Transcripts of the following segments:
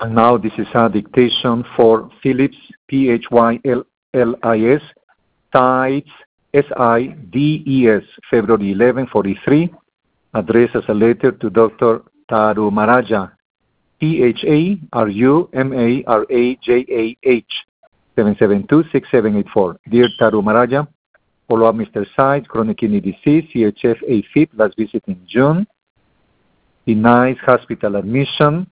And now this is a dictation for Phillips, Phyllis, Sides, SIDES, February 11, 43, addressed as a letter to Dr. Tarumaraja, PHARUMARAJAH, 772-6784. Dear Tarumaraja, follow-up Mr. Sides, chronic kidney disease, CHF AFib, last visit in June, denies hospital admission,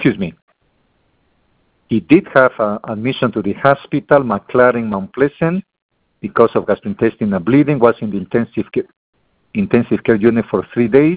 he did have admission to the hospital, McLaren, Mount Pleasant, because of gastrointestinal bleeding, was in the intensive care unit for 3 days.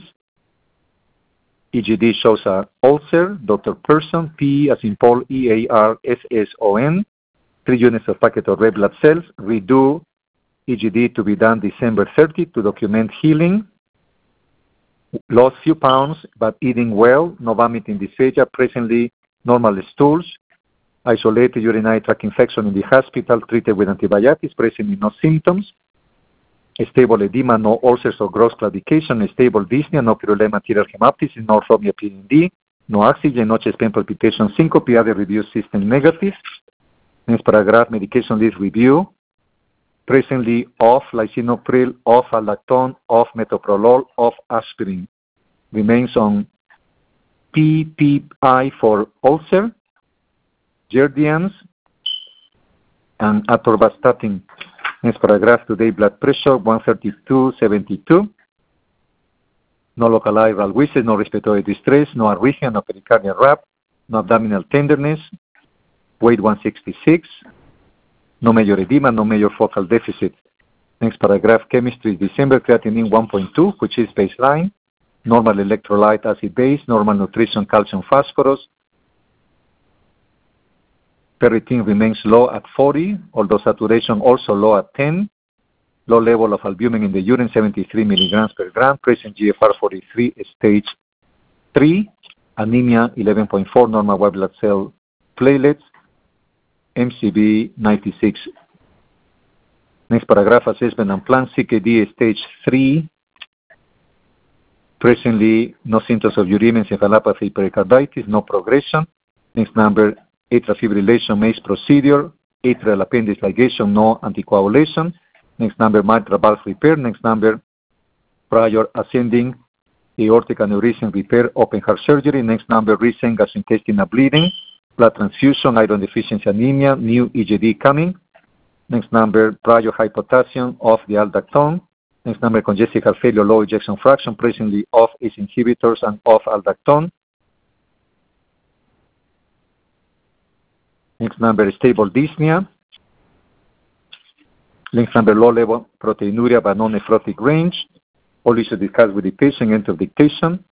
EGD shows an ulcer, Dr. Person, P as in Paul, EARSSON, 3 units of packet of red blood cells, redo EGD to be done December 30 to document healing. Lost few pounds, but eating well, no vomiting, dysphagia, presently normal stools, isolated urinary tract infection in the hospital, treated with antibiotics, presently no symptoms, stable edema, no ulcers or gross claudication, stable dyspnea, no pyruvate material hemoptysis, no orthopnea PND, no oxygen, no chest pain palpitation, syncope, other reduced system negative. Next paragraph, medication list review. Presently off lisinopril, off aldactone, off metoprolol, off aspirin. Remains on PPI for ulcer, Jardiance, and atorvastatin. Next paragraph, today blood pressure 132/72. No localized valvulosis, no respiratory distress, no arrhythmia, no pericardial rap, no abdominal tenderness, weight 166. No major edema, no major focal deficit. Next paragraph, chemistry, December, creatinine 1.2, which is baseline. Normal electrolyte, acid base. Normal nutrition, calcium, phosphorus. Ferritin remains low at 40, although saturation also low at 10. Low level of albumin in the urine, 73 milligrams per gram. Present GFR 43, stage 3. Anemia 11.4, normal white blood cell platelets. MCB 96. Next paragraph, assessment and plan, CKD stage 3. Presently, no symptoms of uremia, encephalopathy, pericarditis, no progression. Next number, atrial fibrillation, MACE procedure, atrial appendix ligation, no anticoagulation. Next number, mitral valve repair. Next number, prior ascending aortic aneurysm repair, open heart surgery. Next number, recent gastrointestinal bleeding, blood transfusion, iron deficiency anemia, new EGD coming. Next number, prior high potassium, off the aldactone. Next number, congestive heart failure, low ejection fraction, presently off ACE inhibitors and off aldactone. Next number, stable dyspnea. Next number, low level proteinuria but non-nephrotic range. All issues discussed with the patient, end of dictation.